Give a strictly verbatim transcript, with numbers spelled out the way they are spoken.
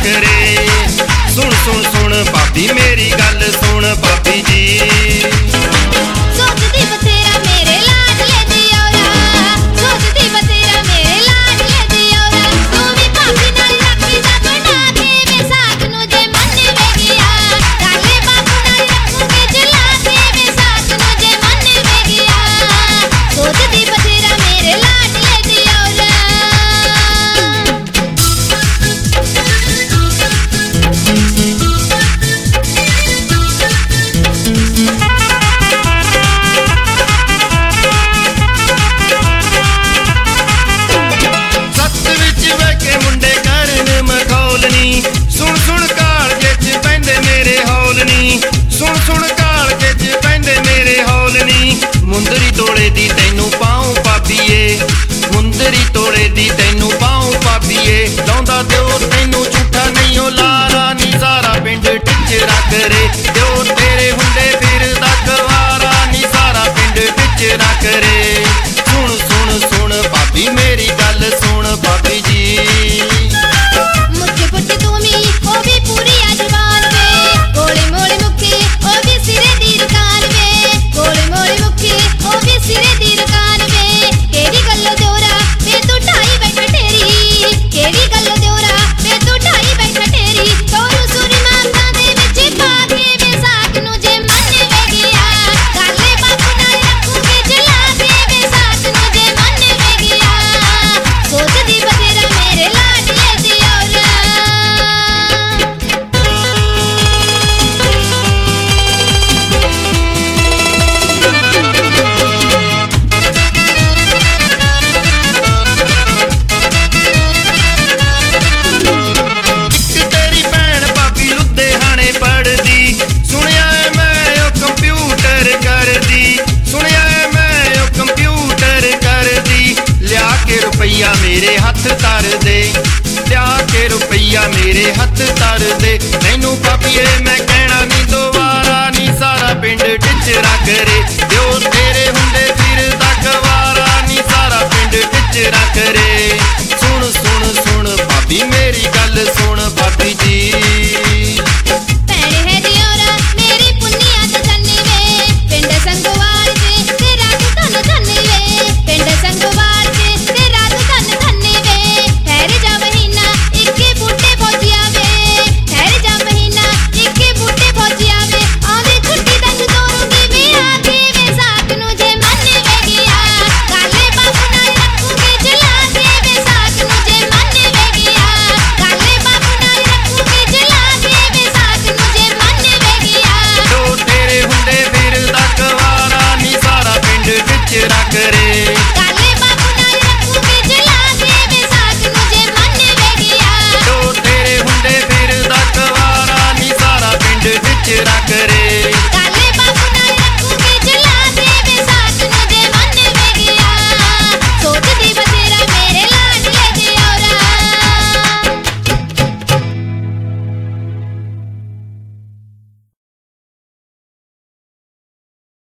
करे। सुन सुन सुन भाभी मेरी गल सुन भाभी जी। सोचदी बतेरा मेरे लाडले दी औरा, सोचदी बतेरा मेरे लाडले दी औरा। तू भी भाभी नाल राखी दा बना के विसाख नू जे मन वे गया। काले बाबू नाल रखूंगी जला के विसाख नू जे मन वे गया। सोचदी बतेरा मेरे लाडले दी औरा। सुन सुन कालजे च पैंदे मेरे हौलनी, सुन सुन कालजे च पैंदे मेरे हौलनी। मुंदरी तोड़े दी तैनू पाऊं भाभीए, मुंदरी तोड़े दी तैनू पाऊं भाभीए। लाउंदा दिओ तैनू झूठा नहीं ओ लारा नी सारा पिंड टिचरा करे। दिओ तेरे हुंदे फिरदा गवारा नी सारा पिंड टिचरा करे। सुन सुन सुन भाभी मेरी गल सुन भाभी जी। रुपैया मेरे हथ तर दे, लिया के रुपैया मेरे हथ तर दे। तैनू भाभीए मैं कहना नी दोबारा नी सारा पिंड टिचरा करे। दिओ तेरे